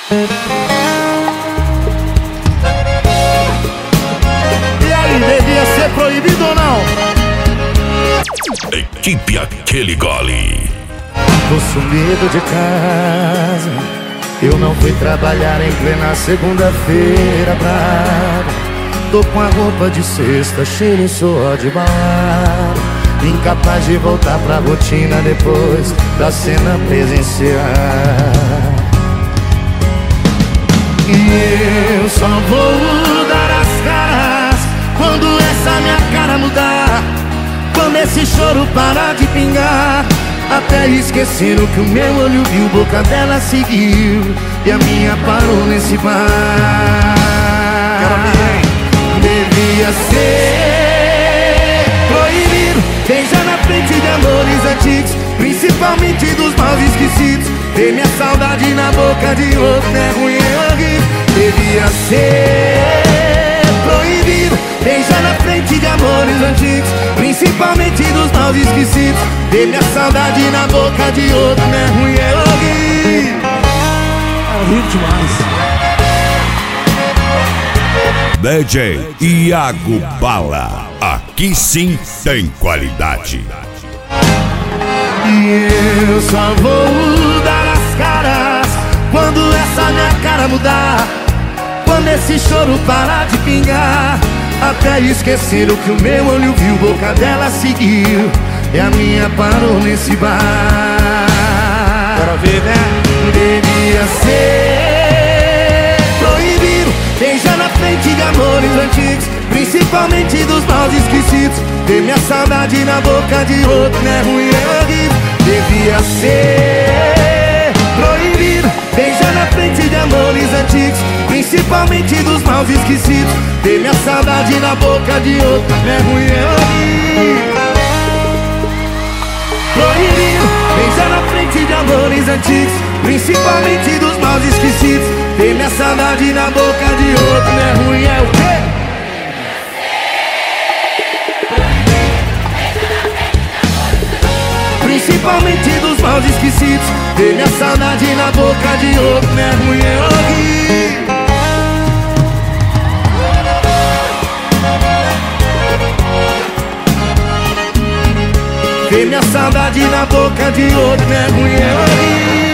E aí, devia ser proibido ou não? Equipe Aquele Gole. Tô sumido de casa, eu não fui trabalhar em plena segunda-feira brava. Tô com a roupa de sexta, cheiro e suor de balada, incapaz de voltar pra rotina depois da cena presencial. E eu só vou dar as caras quando essa minha cara mudar, quando esse choro parar de pingar. Até esqueceram que o meu olho viu, boca dela seguiu e a minha parou nesse bar. Devia ser proibido beijar na frente de amores antigos, principalmente dos maus esquecidos. Ter minha saudade na boca de outro é ruim, é horrível. Devia ser proibido beijar na frente de amores antigos, principalmente dos maus esquecidos. Ter minha saudade na boca de outro é ruim, é horrível. É horrível demais. DJ Iago Bala. Aqui sim tem qualidade. E eu só vou dar as caras quando essa minha cara mudar, quando esse choro parar de pingar. Até esqueceram que o meu olho viu, boca dela seguiu e a minha parou nesse bar. Bora ver, né? Devia ser proibido beijar na frente de amores antigos, principalmente dos maus esquecidos. Ter minha saudade na boca de outro é ruim, é horrível. Devia ser proibido beijar na frente de amores antigos, principalmente dos maus esquecidos. Ter minha saudade na boca de outro é ruim, é horrível. Proibido beijar na frente de amores antigos, principalmente dos maus esquecidos. Ter minha saudade na boca de outro é ruim, é o quê? Principalmente dos maus esquecidos. Ter minha saudade na boca de outro é ruim, é horrível. Ter minha saudade na boca de outro é ruim, é horrível.